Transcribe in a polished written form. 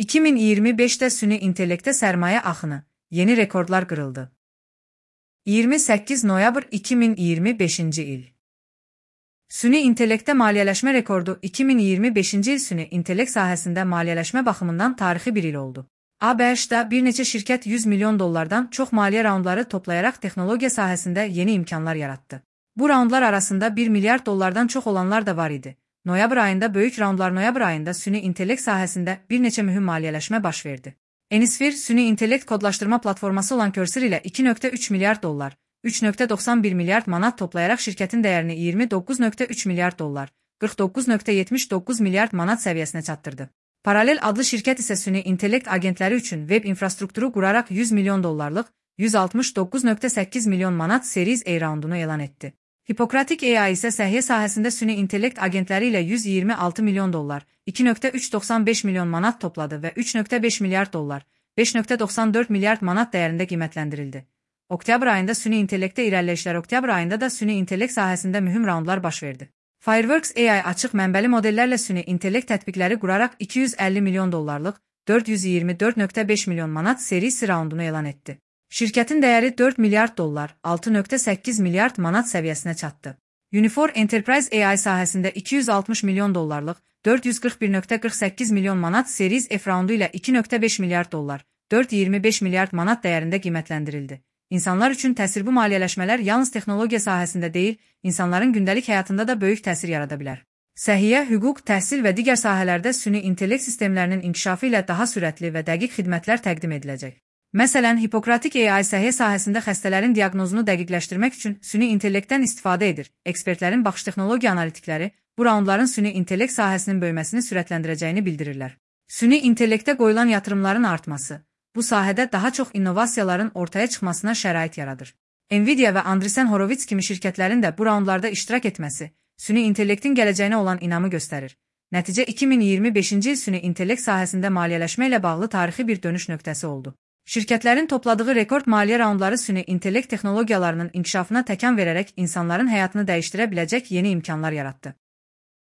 2025'te süni intellekte sermaye axını, yeni rekordlar qırıldı. 28 noyabr 2025-ci il. Süni intellekte maliyyələşmə rekordu 2025-ci il süni intellekt sahəsində maliyyələşmə baxımından tarixi bir il oldu. ABŞ-da bir neçə şirkət 100 milyon dollardan çox maliyyə raundları toplayaraq texnologiya sahəsində yeni imkanlar yarattı. Bu raundlar arasında 1 milyard dollardan çox olanlar da var idi. Noyabr ayında böyük raundlar noyabr ayında süni intellekt sahəsində bir neçə mühüm maliyyələşmə baş verdi. Enisphere, süni intellekt kodlaşdırma platforması olan Cursor ilə 2,3 milyard dollar, 3,91 milyard manat toplayaraq şirkətin dəyərini 29,3 milyard dollar, 49,79 milyard manat səviyyəsinə çatdırdı. Paralel adlı şirkət isə süni intellekt agentləri üçün web infrastrukturu quraraq 100 milyon dollarlıq, 169,8 milyon manat Series A raundunu elan etdi. Hippocratic AI isə səhiyyə sahəsində süni intellekt agentləri ilə 126 milyon dollar, 2,395 milyon manat topladı və 3,5 milyard dollar, 5,94 milyard manat dəyərində qiymətləndirildi. Oktyabr ayında süni intellektdə irəliləyişlər oktyabr ayında da süni intellekt sahəsində mühüm raundlar baş verdi. Fireworks AI açıq mənbəli modellərlə süni intellekt tətbiqləri quraraq 250 milyon dollarlıq, 424,5 milyon manat serisi raundunu elan etdi. Şirkətin dəyəri 4 milyard dollar, 6,8 milyard manat səviyyəsinə çatdı. Unifor Enterprise AI sahəsində 260 milyon dollarlıq, 441,48 milyon manat Series F raundu ilə 2,5 milyard dollar, 425 milyard manat dəyərində qiymətləndirildi. İnsanlar üçün təsir bu maliyyələşmələr yalnız texnologiya sahəsində deyil, insanların gündəlik həyatında da böyük təsir yarada bilər. Səhiyyə, hüquq, təhsil və digər sahələrdə süni intellekt sistemlərinin inkişafı ilə daha sürətli və dəqiq xidmətlər təqdim ediləcək. Məsələn, Hippocratic AI səhiyyə sahəsində xəstələrin diaqnozunu dəqiqləşdirmək üçün süni intellektdən istifadə edir. Ekspertlərin baxış texnologiya analitikləri bu raundların süni intellekt sahəsinin böyüməsini sürətləndirəcəyini bildirirlər. Süni intellektə qoyulan yatırımların artması bu sahədə daha çox innovasiyaların ortaya çıxmasına şərait yaradır. Nvidia və Andreessen Horowitz kimi şirkətlərin də bu raundlarda iştirak etməsi süni intellektin gələcəyinə olan inamı göstərir. Nəticə 2025-ci il süni intellekt sahəsində maliyyələşmə ilə bağlı tarixi bir dönüş nöqtəsi oldu. Şirkətlərin topladığı rekord maliyyə raundları süni intellekt texnologiyalarının inkişafına təkan verərək insanların həyatını dəyişdirə biləcək yeni imkanlar yaratdı.